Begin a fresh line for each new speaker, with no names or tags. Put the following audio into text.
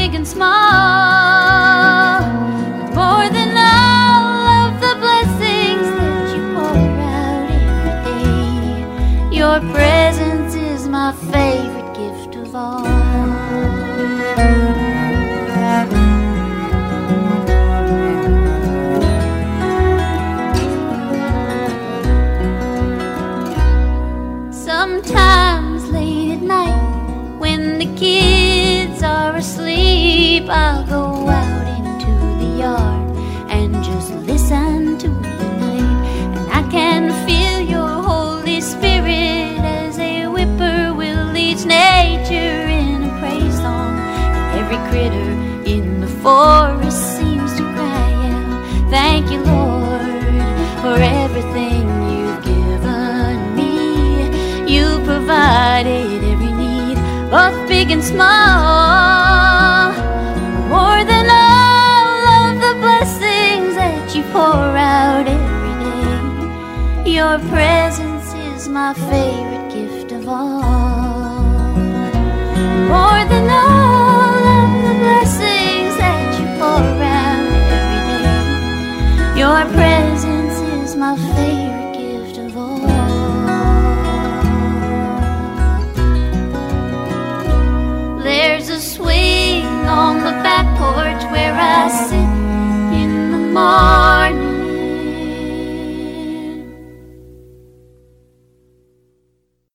big and small. More than all of the blessings that you pour out every day, your presence is my favorite gift of all. Sometimes late at night, when the kids are asleep, I'll go out into the yard and just listen to the night. And I can feel your Holy Spirit as a whippoorwill leads nature in a praise song. And every critter in the forest seems to cry out, thank you, Lord, for everything you've given me. You provided every need, both big and small. More than all of the blessings that you pour out every day, your presence is my favorite gift of all. More than all of the blessings that you pour out every day, your presence is my favorite